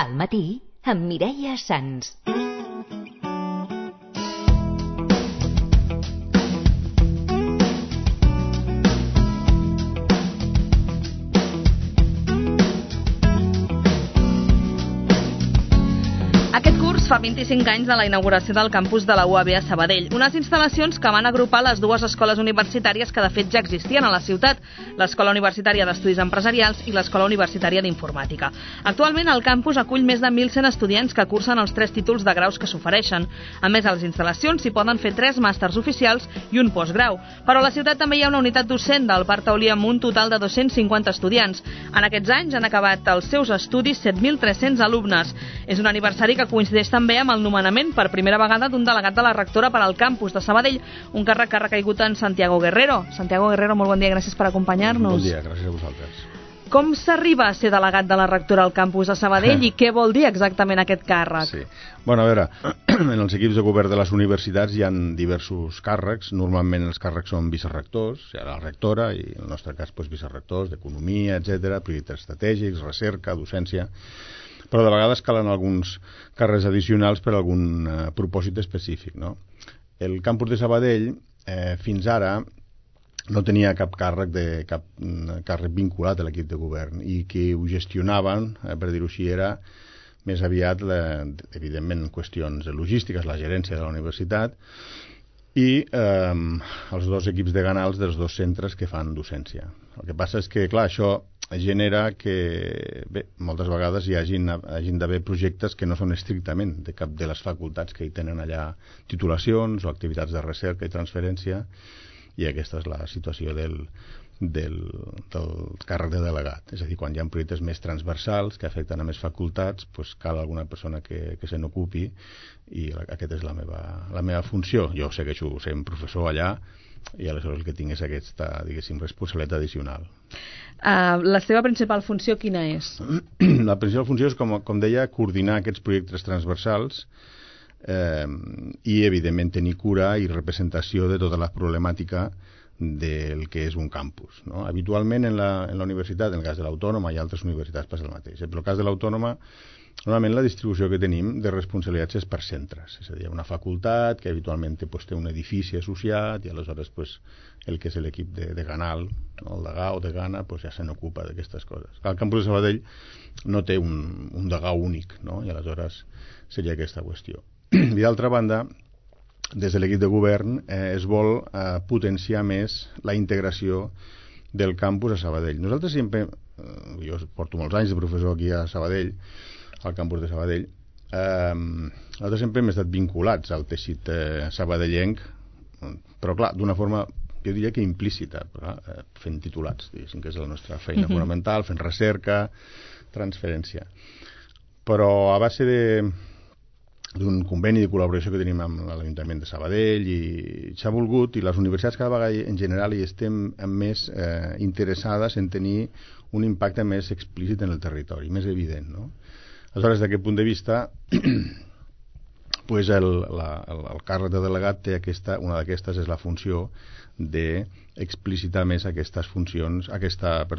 Al matí, amb Mireia Sans. Fa 25 anys de la inauguració del campus de la UAB a Sabadell, unes instal·lacions que van agrupar les dues escoles universitàries que de fet ja existien a la ciutat, l'Escola Universitària d'Estudis Empresarials i l'Escola Universitària d'Informàtica. Actualment el campus acull més de 1.100 estudiants que cursen els 3 títols de graus que s'ofereixen. A més, a les instal·lacions s'hi poden fer 3 màsters oficials i un postgrau. Però a la ciutat també hi ha una unitat docent del Parc Taulí amb un total de 250 estudiants. En aquests anys han acabat els seus estudis 7.300 alumnes. És un aniversari que coincideix també amb el nomenament per primera vegada d'un delegat de la rectora per al campus de Sabadell, un càrrec que ha recaigut en Santiago Guerrero. Santiago Guerrero, molt bon dia, gràcies per acompanyar-nos. Bon dia, gràcies a vosaltres. Com s'arriba a ser delegat de la rectora al campus de Sabadell i què vol dir exactament aquest càrrec? Sí. Bueno, a veure, en els equips de govern de les universitats hi ha diversos càrrecs. Normalment els càrrecs són vicerectors, hi ha la rectora i en el nostre cas vicerectors d'economia, etc., projectes estratègics, recerca, docència. Però de vegades calen alguns càrrecs addicionals per a algun propòsit específic, no? El campus de Sabadell fins ara no tenia cap càrrec vinculat a l'equip de govern i qui ho gestionaven, per dir-ho així, era més aviat, evidentment, qüestions logístiques, la gerència de la universitat i els dos equips deganals dels dos centres que fan docència. El que passa és que, clar, això genera que, bé, moltes vegades hi hagin d'haver projectes que no són estrictament de cap de les facultats que hi tenen allà titulacions o activitats de recerca i transferència, i aquesta és la situació del càrrec de delegat. És a dir, quan hi ha projectes més transversals que afecten a més facultats, doncs cal alguna persona que se n'ocupi i aquesta és la meva funció. Jo segueixo sent professor allà i aleshores el que tinc és aquesta, diguéssim, responsabilitat addicional. La seva principal funció quina és? La principal funció és, com deia, coordinar aquests projectes transversals i, evidentment, tenir cura i representació de tota la problemàtica del que és un campus, no? Habitualment en la universitat, en el cas de l'Autònoma i altres universitats passa el mateix. En el cas de l'Autònoma, normalment la distribució que tenim de responsabilitats és per centres, és a dir, una facultat que habitualment té un edifici associat i aleshores el que és l'equip de Ganal, el degà o degana, ja se n'ocupa d'aquestes coses. El campus de Sabadell no té un degà únic, no? I aleshores seria aquesta qüestió. I d'altra banda, des de l'equip de govern es vol potenciar més la integració del campus a Sabadell. Nosaltres sempre, jo porto molts anys de professor aquí a Sabadell, al campus de Sabadell, nosaltres sempre hem estat vinculats al teixit sabadellenc, però clar, d'una forma, jo diria que implícita, fent titulats, diguéssim, que és la nostra feina fonamental, fent recerca, transferència. Però a base d'un conveni de col·laboració que tenim amb l'Ajuntament de Sabadell i s'ha volgut, i les universitats cada vegada en general hi estem més interessades en tenir un impacte més explícit en el territori, més evident, no? Aleshores, d'aquest punt de vista, el càrrec de delegat té una d'aquestes és la funció d'explicitar més aquestes funcions, aquest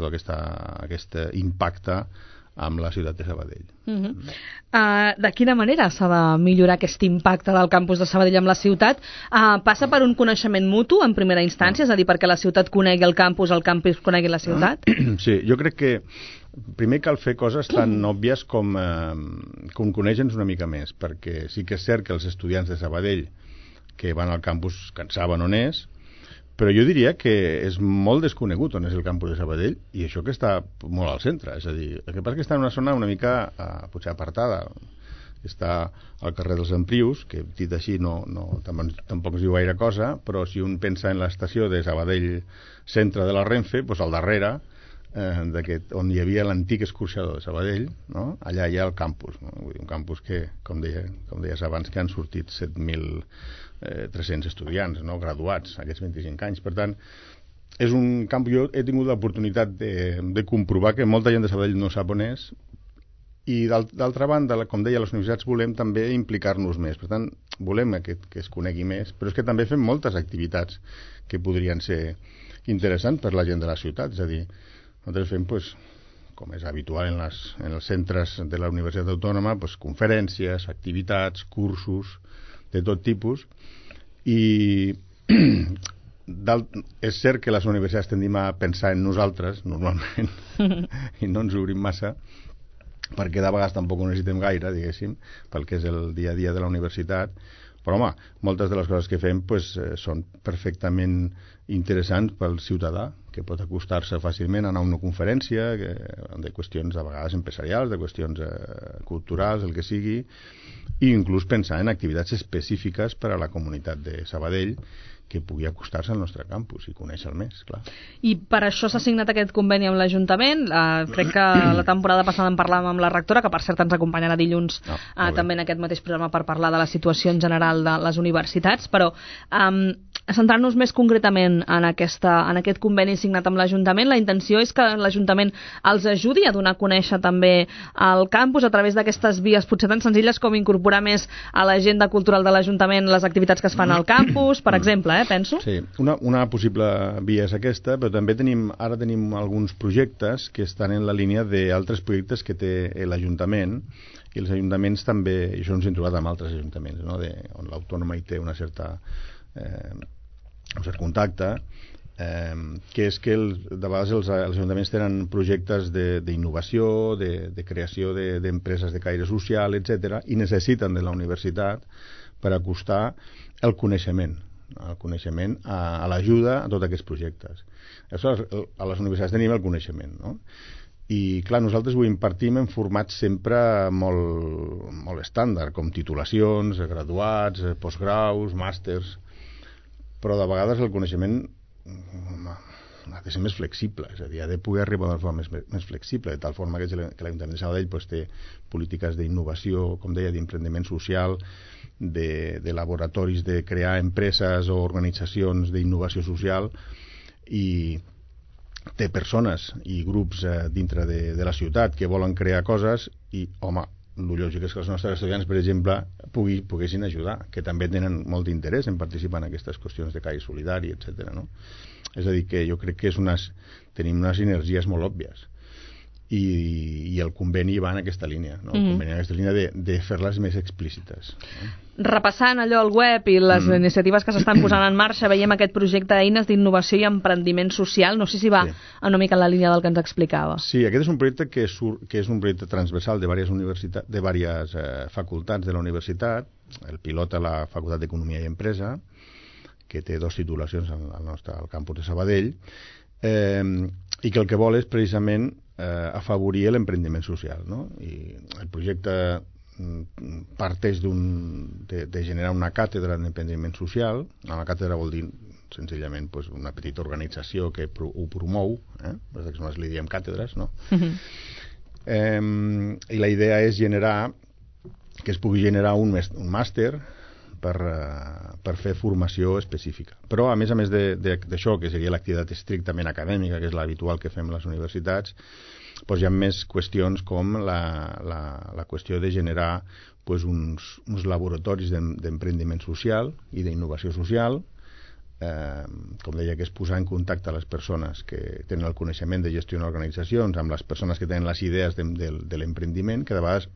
impacte amb la ciutat de Sabadell. De quina manera s'ha de millorar aquest impacte del campus de Sabadell amb la ciutat? Passa per un coneixement mutu en primera instància, és a dir, perquè la ciutat conegui el campus conegui la ciutat? Sí, jo crec que primer cal fer coses tan òbvies com conèixer-nos una mica més, perquè sí que és cert que els estudiants de Sabadell que van al campus que en saben on és, però jo diria que és molt desconegut on és el campus de Sabadell i això que està molt al centre, és a dir, el que passa que està en una zona una mica potser apartada, està al carrer dels Emprius, que dit així tampoc es diu gaire cosa, però si un pensa en l'estació de Sabadell centre de la Renfe, doncs al darrere on hi havia l'antic escorxador de Sabadell, no? Allà hi ha el campus, no? Vull dir, un campus que, com deies abans, que han sortit 7.300 estudiants, no? Graduats aquests 25 anys. Per tant, és un campus, jo he tingut l'oportunitat de comprovar que molta gent de Sabadell no sap on és, i d'altra banda, com deia, les universitats volem també implicar-nos més, per tant volem que es conegui més, però és que també fem moltes activitats que podrien ser interessants per la gent de la ciutat, és a dir, nosaltres fem com és habitual en els centres de la Universitat Autònoma, doncs, conferències, activitats, cursos de tot tipus, i és cert que les universitats tendim a pensar en nosaltres, normalment, i no ens obrim massa, perquè de vegades tampoc ho necessitem gaire, diguéssim, pel que és el dia a dia de la universitat. Però, home, moltes de les coses que fem són perfectament interessants pel ciutadà, que pot acostar-se fàcilment a anar a una conferència de qüestions, a vegades empresarials, de qüestions culturals, el que sigui, i inclús pensar en activitats específiques per a la comunitat de Sabadell, que pugui acostar-se al nostre campus i conèixer-el més, clar. I per això s'ha signat aquest conveni amb l'Ajuntament. Crec que la temporada passada en parlàvem amb la rectora, que per cert ens acompanyarà dilluns també en aquest mateix programa per parlar de la situació en general de les universitats, però centrant-nos més concretament en aquest conveni signat amb l'Ajuntament, la intenció és que l'Ajuntament els ajudi a donar a conèixer també el campus a través d'aquestes vies potser tan senzilles com incorporar més a l'agenda cultural de l'Ajuntament les activitats que es fan al campus, per exemple, penso. Sí, una possible via és aquesta, però també ara tenim alguns projectes que estan en la línia d'altres projectes que té l'Ajuntament, i els ajuntaments també, i això ens hem trobat amb altres ajuntaments, no? On l'Autònoma hi té un cert contacte, que és que de vegades els ajuntaments tenen projectes d'innovació, de creació d'empreses de caire social, etc., i necessiten de la universitat per acostar el coneixement a l'ajuda a tots aquests projectes. Aleshores, a les universitats tenim el coneixement, no? I clar, nosaltres ho impartim en formats sempre molt estàndard, com titulacions, graduats, postgraus, màsters, però de vegades el coneixement ha de ser més flexible, és a dir, ha de poder arribar d'una forma més flexible, de tal forma que l'Ajuntament de Sabadell té polítiques d'innovació, com deia, d'emprendiment social, de laboratoris de crear empreses o organitzacions d'innovació social, i té persones i grups dintre de la ciutat que volen crear coses, i, home, el lògic és que els nostres estudiants, per exemple, poguessin ajudar, que també tenen molt d'interès en participar en aquestes qüestions de caire solidari, etc. No? És a dir, que jo crec que tenim unes sinergies molt òbvies, i el conveni va en aquesta línia, no? El conveni en aquesta línia de fer-les més explícites, no? Repassant allò al web i les iniciatives que s'estan posant en marxa, veiem aquest projecte d'eines d'innovació i emprendiment social. No sé si va una mica en la línia del que ens explicava. Sí, aquest és un projecte que és un projecte transversal de diverses facultats de la universitat. El pilota la Facultat d'Economia i Empresa, que té 2 titulacions al campus de Sabadell, i que el que vol és precisament afavorir l'emprendiment social, no? I el projecte parteix de generar una càtedra d'emprendiment social. Una càtedra vol dir senzillament una petita organització que ho promou, nosaltres li diem càtedres, no? I la idea és que es pugui generar un màster per fer formació específica. Però a més d'això, que seria l'activitat estrictament acadèmica, que és l'habitual que fem a les universitats, doncs hi ha més qüestions com la qüestió de generar uns laboratoris d'emprendiment social i d'innovació social, com deia, que és posar en contacte les persones que tenen el coneixement de gestionar organitzacions amb les persones que tenen les idees de l'emprendiment, que de vegades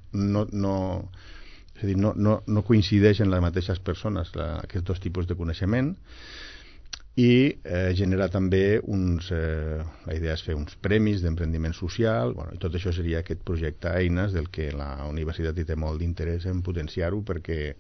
no coincideixen les mateixes persones aquests 2 tipus de coneixement, i generar també la idea és fer uns premis d'emprendiment social, i tot això seria aquest projecte Eines, del que la universitat hi té molt d'interès en potenciar-ho, perquè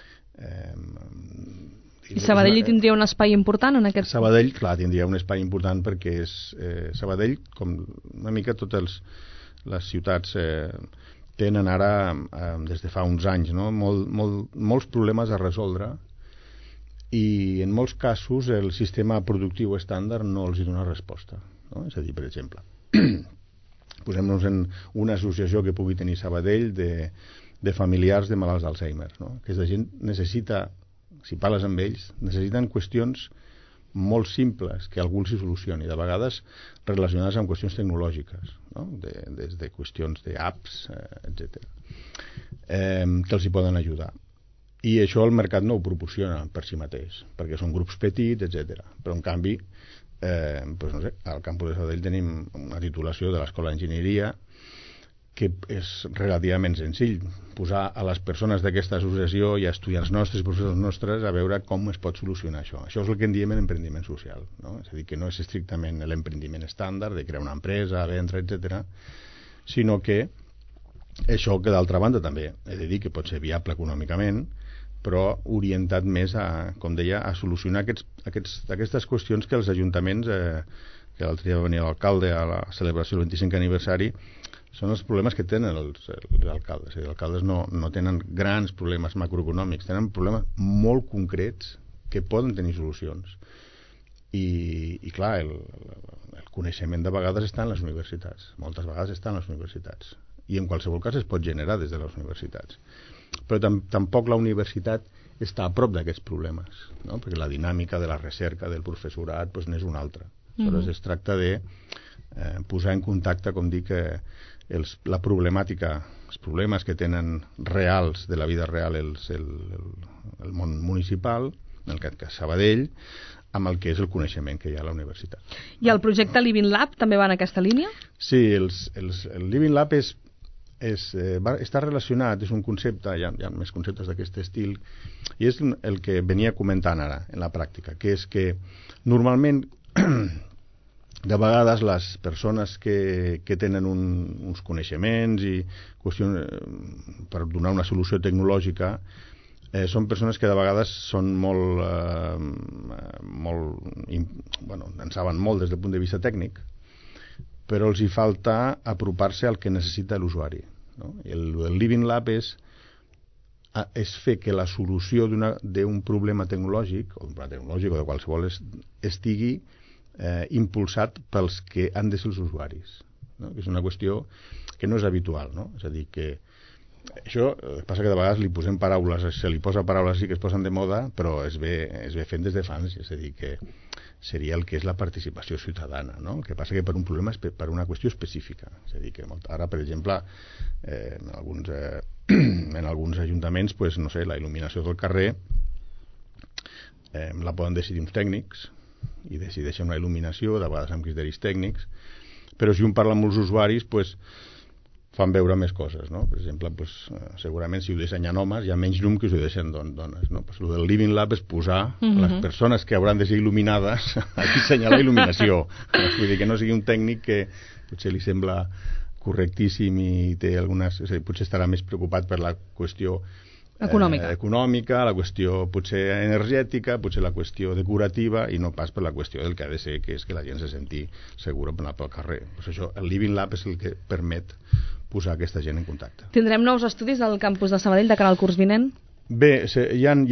i Sabadell hi tindria un espai important en aquest... Sabadell, clar, tindria un espai important perquè Sabadell, com una mica totes les ciutats tenen ara, des de fa uns anys, no? Molts problemes a resoldre, i en molts casos el sistema productiu estàndard no els hi dona resposta, no? És a dir, per exemple, posem-nos en una associació que pugui tenir Sabadell de familiars de malalts d'Alzheimer, no? Aquesta gent necessita, si parles amb ells, necessiten qüestions molt simples que algú els hi solucioni, de vegades relacionades amb qüestions tecnològiques, no? Des de qüestions d'apps, etc., que els hi poden ajudar. I això el mercat no ho proporciona per si mateix, perquè són grups petits, etc. Però en canvi no sé, al campus de Sabadell tenim una titulació de l'Escola d'Enginyeria que és relativament senzill, posar a les persones d'aquesta associació i a estudiants nostres i professors nostres a veure com es pot solucionar això. Això és el que en diem l'emprendiment social, no? És a dir, que no és estrictament l'emprendiment estàndard de crear una empresa, vendre, etc., sinó que això que d'altra banda també he de dir que pot ser viable econòmicament, però orientat més a, com deia, a solucionar aquestes qüestions que els ajuntaments, que l'altre dia va venir l'alcalde a la celebració del 25è aniversari, són els problemes que tenen els alcaldes. Els alcaldes no tenen grans problemes macroeconòmics, tenen problemes molt concrets que poden tenir solucions. I clar, el coneixement de vegades està en les universitats. Moltes vegades està en les universitats. I en qualsevol cas es pot generar des de les universitats. Però tampoc la universitat està a prop d'aquests problemes, no? Perquè la dinàmica de la recerca del professorat doncs, n'és una altra. Aleshores es tracta de posar en contacte, com dic, la problemàtica, els problemes que tenen reals de la vida real el món municipal, en aquest cas Sabadell, amb el que és el coneixement que hi ha a la universitat. I el projecte Living Lab també va en aquesta línia? Sí, el Living Lab està relacionat, és un concepte, hi ha més conceptes d'aquest estil, i és el que venia comentant ara en la pràctica, que és que normalment de vegades les persones que tenen uns coneixements i qüestions per donar una solució tecnològica són persones que de vegades són en saben molt des del punt de vista tècnic, però els hi falta apropar-se al que necessita l'usuari, no? El Living Lab és fer que la solució d'un problema tecnològic o de qualsevol estigui impulsat pels que han de ser els usuaris, no? És una qüestió que no és habitual, no? És a dir, que això passa que de vegades li posem paraules, se li posa paraules sí que es posen de moda, però es ve fent des de fa anys, és a dir, que seria el que és la participació ciutadana, no? El que passa que per un problema, per una qüestió específica, és a dir, que ara, per exemple, en alguns ajuntaments, pues, no sé, la il·luminació del carrer la poden decidir uns tècnics i decideixen una il·luminació, de vegades amb criteris tècnics, però si un parla amb els usuaris, pues, fan veure més coses, no? Per exemple, pues, segurament si ho dissenyen homes hi ha menys llum que si ho deixen dones, no? Pues, el del Living Lab és posar les persones que hauran de ser il·luminades a dissenyar la il·luminació. Vull dir que no sigui un tècnic que potser li sembla correctíssim i té algunes... potser estarà més preocupat per la qüestió econòmica, la qüestió potser energètica, potser la qüestió decorativa i no pas per la qüestió del que ha de ser, que és que la gent se senti segura per anar pel carrer. Pues això, el Living Lab és el que permet posar aquesta gent en contacte. Tindrem nous estudis al campus de Sabadell de cara al curs vinent? Bé, hi ha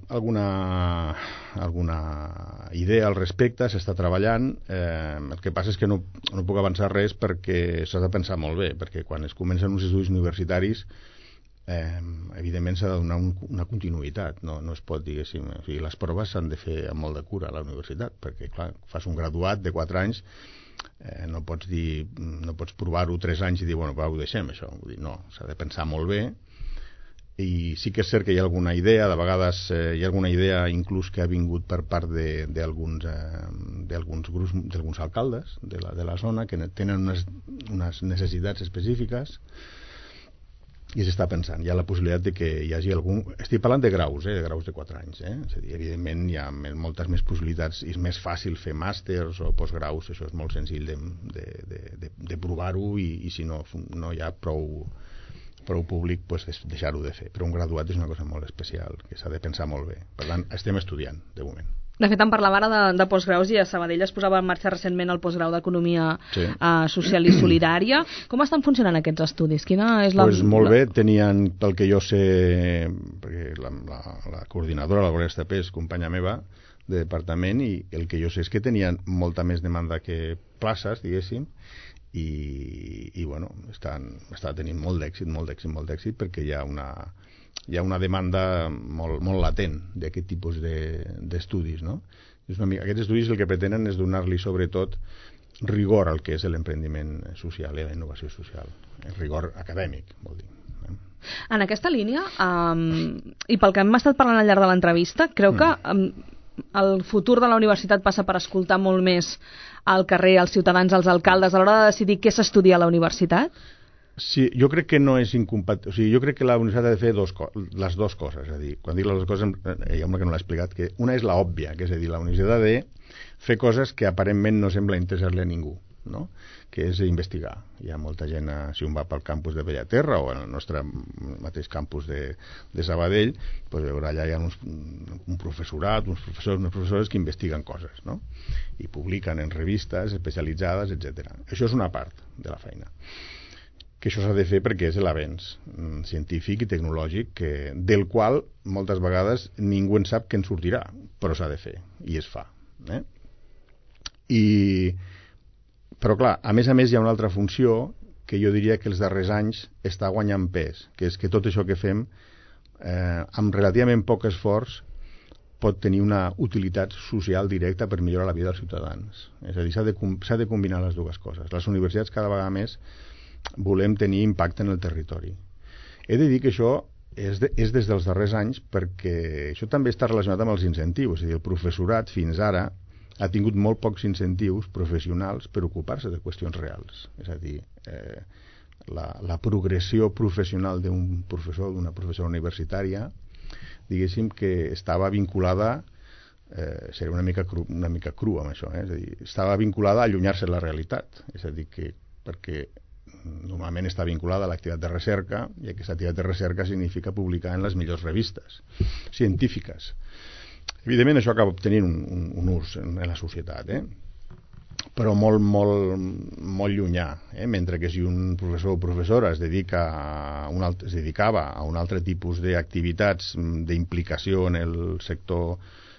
alguna idea al respecte, s'està treballant. El que passa és que no puc avançar res perquè s'ha de pensar molt bé, perquè quan es comencen uns estudis universitaris evidentment s'ha de donar una continuïtat, no es pot, diguéssim, o sigui, les proves s'han de fer amb molt de cura a la universitat, perquè clar, fas un graduat de 4 anys, no pots provar-ho 3 anys i dir, bueno, ho deixem això, vull dir, no, s'ha de pensar molt bé. I sí que és cert que hi ha alguna idea, de vegades hi ha alguna idea inclús que ha vingut per part d'alguns grups, d'alguns alcaldes de la zona que tenen unes necessitats específiques i s'està pensant. Hi ha la possibilitat de que hi hagi algun... Estic parlant de graus, de graus de 4 anys. És a dir, evidentment hi ha moltes més possibilitats i és més fàcil fer màsters o postgraus, això és molt senzill de provar-ho i si no hi ha prou públic, pues deixar-ho de fer. Però un graduat és una cosa molt especial, que s'ha de pensar molt bé. Per tant, estem estudiant, de moment. De fet, en parlava ara de postgraus i a Sabadell es posava en marxa recentment el postgrau d'Economia Social i Solidària. Com estan funcionant aquests estudis? Quina és pues molt bé, tenien, pel que jo sé, perquè la coordinadora, la Gloria Estapé, és companya meva de departament, i el que jo sé és que tenien molta més demanda que places, diguéssim, i bueno, està tenint molt d'èxit, perquè hi ha una demanda molt latent d'aquest tipus d'estudis, no? Aquests estudis el que pretenen és donar-li sobretot rigor al que és l'emprendiment social i la innovació social, rigor acadèmic, vol dir. En aquesta línia, i pel que hem estat parlant al llarg de l'entrevista, creu que el futur de la universitat passa per escoltar molt més al carrer, als ciutadans, als alcaldes, a l'hora de decidir què s'estudia a la universitat? Sí, jo crec que no és incompatible. O sigui, jo crec que la universitat ha de fer les dues coses. És a dir, quan dic les dues coses, hi ha una que no l'he explicat, que una és l'òbvia, que és a dir, la universitat ha de fer coses que aparentment no sembla interessar-li a ningú, no? Que és investigar. Hi ha molta gent, si un va pel campus de Bellaterra o en el nostre mateix campus de Sabadell, doncs veurà allà hi ha un professorat, uns professors, unes professores que investiguen coses, no? I publiquen en revistes especialitzades, etc. Això és una part de la feina. Que això s'ha de fer perquè és l'avenç científic i tecnològic del qual moltes vegades ningú en sap què en sortirà, però s'ha de fer i es fa. Però clar, a més hi ha una altra funció que jo diria que els darrers anys està guanyant pes, que és que tot això que fem amb relativament poc esforç pot tenir una utilitat social directa per millorar la vida dels ciutadans. És a dir, s'ha de combinar les dues coses. Les universitats cada vegada més volem tenir impacte en el territori. He de dir que això és des dels darrers anys perquè això també està relacionat amb els incentius. És a dir, el professorat fins ara ha tingut molt pocs incentius professionals per ocupar-se de qüestions reals. És a dir, la progressió professional d'un professor o d'una professora universitària, diguéssim que estava vinculada, seré una mica cru amb això, és a dir, estava vinculada a allunyar-se de la realitat. És a dir, que perquè normalment està vinculada a l'activitat de recerca i aquesta activitat de recerca significa publicar en les millors revistes científiques. Evidentment això acaba obtenint un ús en la societat, però molt llunyà, mentre que si un professor o professora es dedicava a un altre tipus d'activitats d'implicació en el sector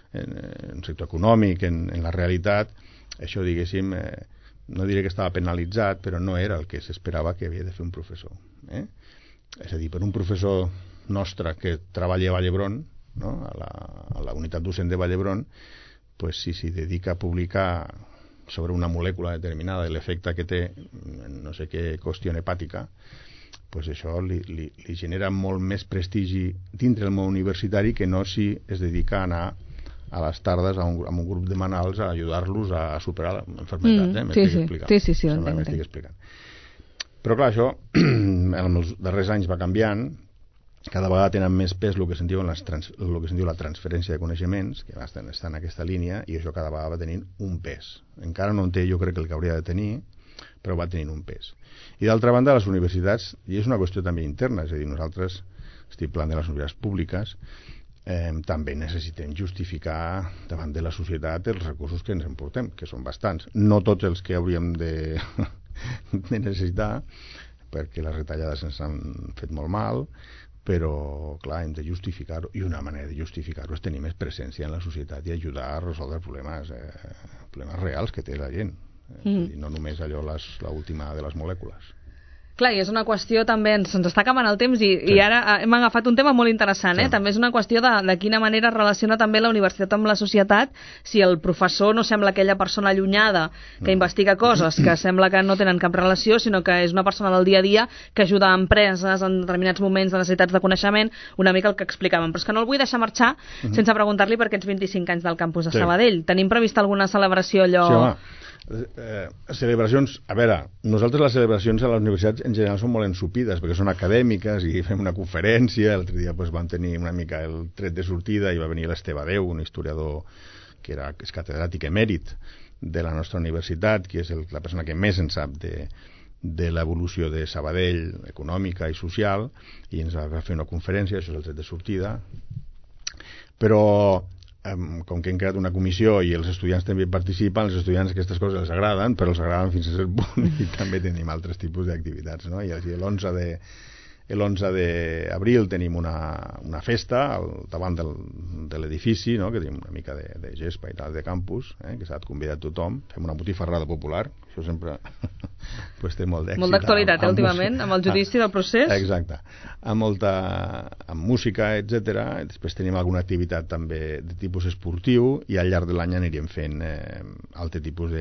econòmic, en la realitat, això diguéssim no diré que estava penalitzat, però no era el que s'esperava que havia de fer un professor. És a dir, per un professor nostre que treballa a Vall d'Hebron, no? a la unitat docent de Vall d'Hebron, pues, si s'hi dedica a publicar sobre una molècula determinada i l'efecte que té en no sé què qüestió hepàtica, pues això li genera molt més prestigi dintre del món universitari que no si es dedica a anar a les tardes amb un grup de manals a ajudar-los a superar l'enfermetat. Sí, m'estic explicant. Però clar, això en els darrers anys va canviant, cada vegada tenen més pes el que se'n diu la transferència de coneixements, que està en aquesta línia, i això cada vegada va tenint un pes. Encara no en té, jo crec, el que hauria de tenir, però va tenint un pes. I d'altra banda, les universitats, i és una qüestió també interna, és a dir, nosaltres, estic parlant de les universitats públiques, també necessitem justificar davant de la societat els recursos que ens emportem, que són bastants. No tots els que hauríem de necessitar, perquè les retallades ens han fet molt mal, però, clar, hem de justificar-ho, i una manera de justificar-ho és tenir més presència en la societat i ajudar a resoldre problemes reals que té la gent. I no només allò, l'última de les molècules. Clar, i és una qüestió també, se'ns està acabant el temps i ara hem agafat un tema molt interessant, també és una qüestió de quina manera es relaciona també la universitat amb la societat, si el professor no sembla aquella persona allunyada que investiga coses que sembla que no tenen cap relació, sinó que és una persona del dia a dia que ajuda a empreses en determinats moments de necessitats de coneixement, una mica el que explicàvem. Però és que no el vull deixar marxar sense preguntar-li per aquests 25 anys del campus de Sabadell. Tenim prevista alguna celebració allò... Sí, home. Celebracions, a veure, nosaltres les celebracions a les universitats en general són molt ensupides perquè són acadèmiques i fem una conferència. L'altre dia vam tenir una mica el tret de sortida i va venir l'Esteve Déu, un historiador que és catedràtic emèrit de la nostra universitat, que és la persona que més en sap de l'evolució de Sabadell econòmica i social, i ens va fer una conferència. Això és el tret de sortida, però com que hem creat una comissió i els estudiants també participen, els estudiants aquestes coses els agraden, però els agraden fins a cert punt, i també tenim altres tipus d'activitats, no? I l'11 d'abril tenim una festa davant de l'edifici, no? Que tenim una mica de gespa i tal de campus, que s'ha convidat tothom, fem una botifarrada popular, això sempre pues, té molt d'èxit. Molt d'actualitat, últimament, amb el judici del procés. Exacte, amb música, etc. Després tenim alguna activitat també de tipus esportiu i al llarg de l'any anirem fent altre tipus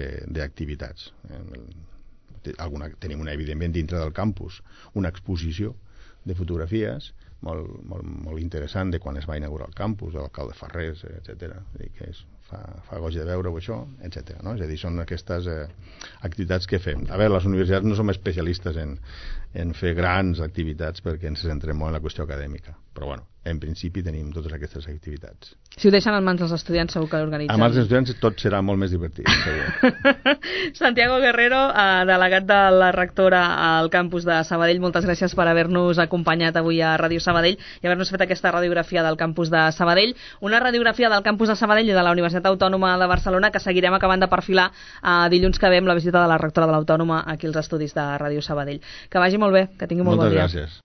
d'activitats. Tenim evidentment dintre del campus una exposició de fotografies molt interessant de quan es va inaugurar el campus, de l'alcalde Farrés, etc. Que fa goig de veure-ho, això, etc. No? És a dir, són aquestes activitats que fem. A veure, les universitats no som especialistes en fer grans activitats perquè ens centrem molt en la qüestió acadèmica, però bueno, en principi tenim totes aquestes activitats. Si ho deixen en mans dels estudiants segur que l'organitzen. A mans dels estudiants tot serà molt més divertit, segur. Santiago Guerrero, delegat de la rectora al campus de Sabadell, moltes gràcies per haver-nos acompanyat avui a Ràdio Sabadell i haver-nos fet aquesta radiografia del campus de Sabadell. Una radiografia del campus de Sabadell i de la Universitat Autònoma de Barcelona que seguirem acabant de perfilar dilluns que ve amb la visita de la rectora de l'Autònoma aquí als estudis de Ràdio Sabadell. Que vagi molt bé, que tingui molt bon dia. Moltes gràcies.